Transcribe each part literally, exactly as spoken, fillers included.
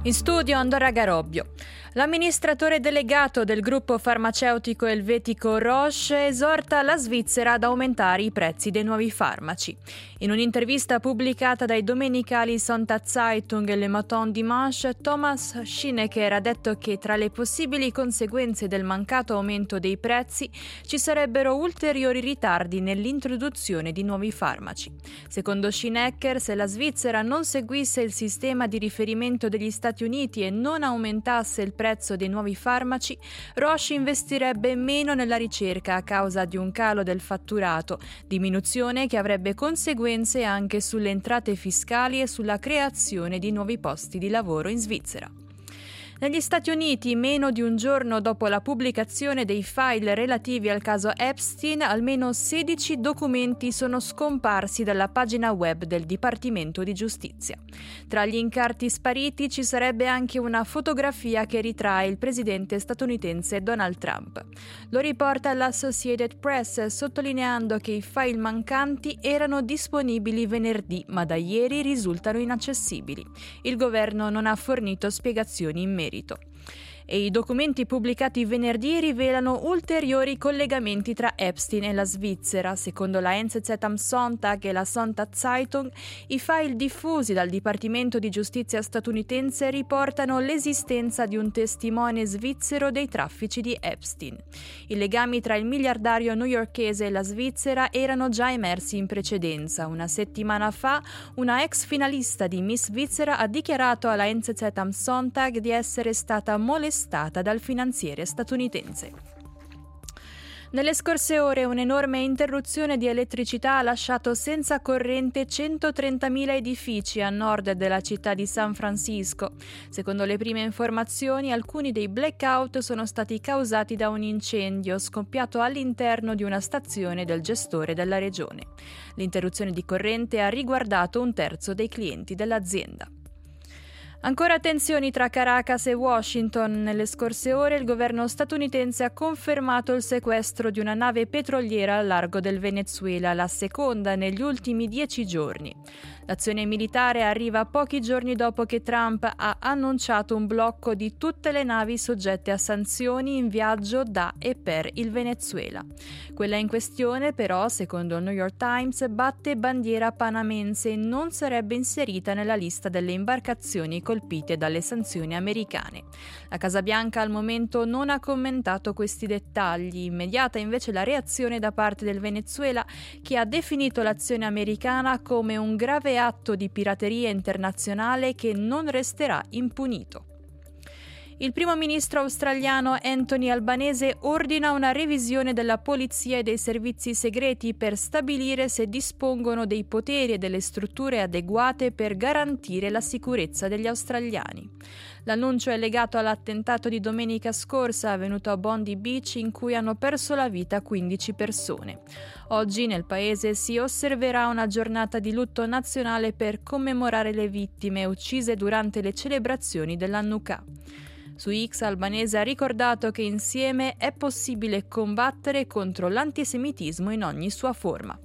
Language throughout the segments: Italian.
In studio Andorra Garobbio. L'amministratore delegato del gruppo farmaceutico elvetico Roche esorta la Svizzera ad aumentare i prezzi dei nuovi farmaci. In un'intervista pubblicata dai domenicali Sonntagszeitung e Le Matin Dimanche, Thomas Schinecker ha detto che tra le possibili conseguenze del mancato aumento dei prezzi ci sarebbero ulteriori ritardi nell'introduzione di nuovi farmaci. Secondo Schinecker, se la Svizzera non seguisse il sistema di riferimento degli Stati Uniti e non aumentasse il prezzo dei nuovi farmaci, Roche investirebbe meno nella ricerca a causa di un calo del fatturato, diminuzione che avrebbe conseguenze anche sulle entrate fiscali e sulla creazione di nuovi posti di lavoro in Svizzera. Negli Stati Uniti, meno di un giorno dopo la pubblicazione dei file relativi al caso Epstein, almeno sedici documenti sono scomparsi dalla pagina web del Dipartimento di Giustizia. Tra gli incarti spariti ci sarebbe anche una fotografia che ritrae il presidente statunitense Donald Trump. Lo riporta l'Associated Press, sottolineando che i file mancanti erano disponibili venerdì, ma da ieri risultano inaccessibili. Il governo non ha fornito spiegazioni in merito. E i documenti pubblicati venerdì rivelano ulteriori collegamenti tra Epstein e la Svizzera. Secondo la N Z Z am Sonntag e la Sonntagszeitung, i file diffusi dal Dipartimento di Giustizia statunitense riportano l'esistenza di un testimone svizzero dei traffici di Epstein. I legami tra il miliardario newyorkese e la Svizzera erano già emersi in precedenza. Una settimana fa, una ex finalista di Miss Svizzera ha dichiarato alla N Z Z am Sonntag di essere stata molestata dal finanziere statunitense. Nelle scorse ore un'enorme interruzione di elettricità ha lasciato senza corrente centotrentamila edifici a nord della città di San Francisco. Secondo le prime informazioni, alcuni dei blackout sono stati causati da un incendio scoppiato all'interno di una stazione del gestore della regione. L'interruzione di corrente ha riguardato un terzo dei clienti dell'azienda. Ancora tensioni tra Caracas e Washington. Nelle scorse ore il governo statunitense ha confermato il sequestro di una nave petroliera al largo del Venezuela, la seconda negli ultimi dieci giorni. L'azione militare arriva pochi giorni dopo che Trump ha annunciato un blocco di tutte le navi soggette a sanzioni in viaggio da e per il Venezuela. Quella in questione, però, secondo il New York Times, batte bandiera panamense e non sarebbe inserita nella lista delle imbarcazioni colpite dalle sanzioni americane. La Casa Bianca al momento non ha commentato questi dettagli. Immediata invece la reazione da parte del Venezuela, che ha definito l'azione americana come un grave atto di pirateria internazionale che non resterà impunito. Il primo ministro australiano Anthony Albanese ordina una revisione della polizia e dei servizi segreti per stabilire se dispongono dei poteri e delle strutture adeguate per garantire la sicurezza degli australiani. L'annuncio è legato all'attentato di domenica scorsa avvenuto a Bondi Beach, in cui hanno perso la vita quindici persone. Oggi nel paese si osserverà una giornata di lutto nazionale per commemorare le vittime uccise durante le celebrazioni dell'Hanukkah. Su X Albanese ha ricordato che insieme è possibile combattere contro l'antisemitismo in ogni sua forma.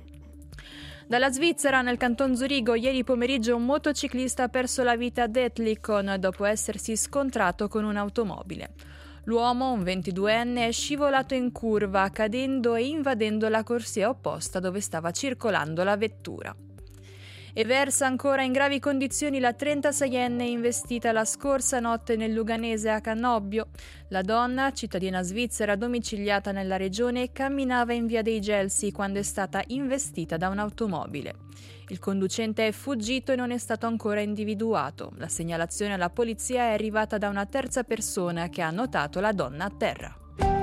Dalla Svizzera, nel canton Zurigo, ieri pomeriggio un motociclista ha perso la vita ad Etlikon dopo essersi scontrato con un'automobile. L'uomo, un ventiduenne, è scivolato in curva, cadendo e invadendo la corsia opposta dove stava circolando la vettura. E versa ancora in gravi condizioni la trentaseienne investita la scorsa notte nel Luganese a Canobbio. La donna, cittadina svizzera domiciliata nella regione, camminava in via dei Gelsi quando è stata investita da un'automobile. Il conducente è fuggito e non è stato ancora individuato. La segnalazione alla polizia è arrivata da una terza persona che ha notato la donna a terra.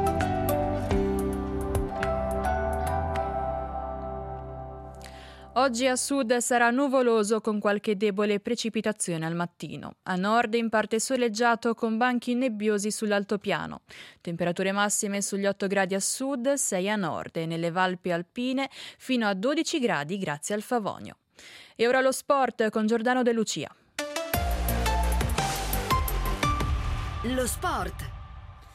Oggi a sud sarà nuvoloso con qualche debole precipitazione al mattino. A nord in parte soleggiato con banchi nebbiosi sull'altopiano. Temperature massime sugli otto gradi a sud, sei a nord e nelle Valpi alpine fino a dodici gradi grazie al Favonio. E ora lo sport con Giordano De Lucia. Lo sport.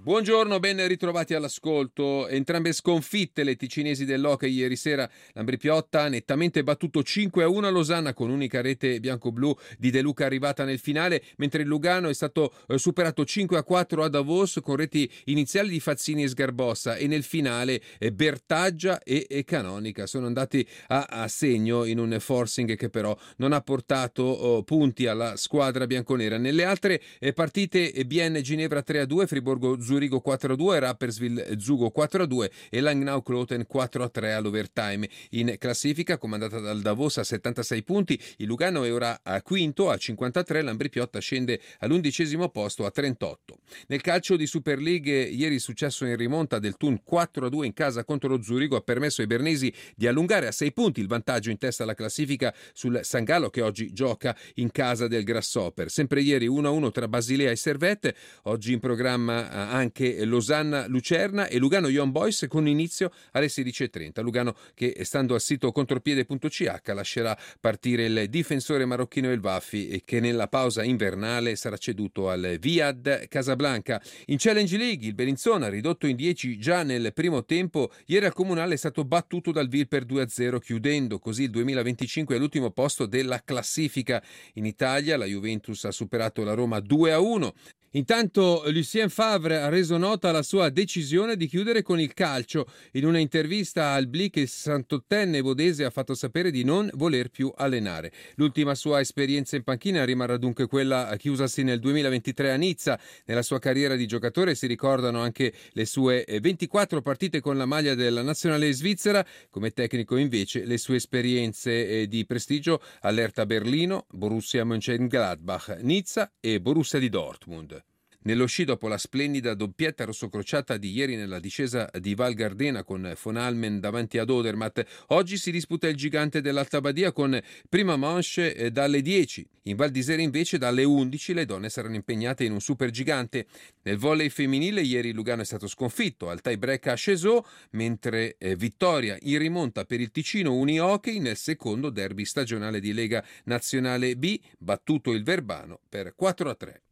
Buongiorno, ben ritrovati all'ascolto. Entrambe sconfitte le ticinesi dell'Hockey ieri sera. L'Ambrì-Piotta ha nettamente battuto cinque a uno a Losanna con unica rete bianco-blu di De Luca arrivata nel finale, mentre il Lugano è stato eh, superato cinque a quattro a Davos con reti iniziali di Fazzini e Sgarbossa, e nel finale eh, Bertaggia e, e Canonica sono andati a, a segno in un forcing che però non ha portato oh, punti alla squadra bianconera. Nelle altre eh, partite eh, Bienne Ginevra tre a due, Friburgo Zurigo quattro a due, Rapperswil Zugo quattro a due e Langnau Kloten quattro a tre all'overtime. In classifica, comandata dal Davos a settantasei punti, il Lugano è ora a quinto a cinquantatré, l'Ambrì-Piotta scende all'undicesimo posto a trentotto. Nel calcio di Super League, ieri il successo in rimonta del Thun quattro a due in casa contro lo Zurigo ha permesso ai bernesi di allungare a sei punti il vantaggio in testa alla classifica sul San Gallo, che oggi gioca in casa del Grasshopper. Sempre ieri uno a uno tra Basilea e Servette, oggi in programma anche Losanna-Lucerna e Lugano-Young Boys con inizio alle sedici e trenta. Lugano che, stando al sito contropiede punto c h, lascerà partire il difensore marocchino El Waffi e che nella pausa invernale sarà ceduto al Wihad Casablanca. In Challenge League il Bellinzona, ridotto in dieci già nel primo tempo, ieri al Comunale è stato battuto dal Vil per due a zero, chiudendo così il duemilaventicinque all'ultimo posto della classifica. In Italia la Juventus ha superato la Roma due a uno. Intanto Lucien Favre ha reso nota la sua decisione di chiudere con il calcio. In una intervista al Blick il santottenne Vodese ha fatto sapere di non voler più allenare. L'ultima sua esperienza in panchina rimarrà dunque quella chiusasi nel duemilaventitré a Nizza. Nella sua carriera di giocatore si ricordano anche le sue ventiquattro partite con la maglia della nazionale svizzera. Come tecnico invece le sue esperienze di prestigio all'Hertha Berlino, Borussia Mönchengladbach, Nizza e Borussia di Dortmund. Nello sci, dopo la splendida doppietta rossocrociata di ieri nella discesa di Val Gardena con von Allmen davanti ad Odermatt, oggi si disputa il gigante dell'Alta Badia con prima manche dalle dieci. In Val d'Isere invece dalle undici le donne saranno impegnate in un supergigante. Nel volley femminile ieri Lugano è stato sconfitto al tie break a Cesaux, mentre eh, vittoria in rimonta per il Ticino Unihockey nel secondo derby stagionale di Lega Nazionale B, battuto il Verbano per quattro a tre.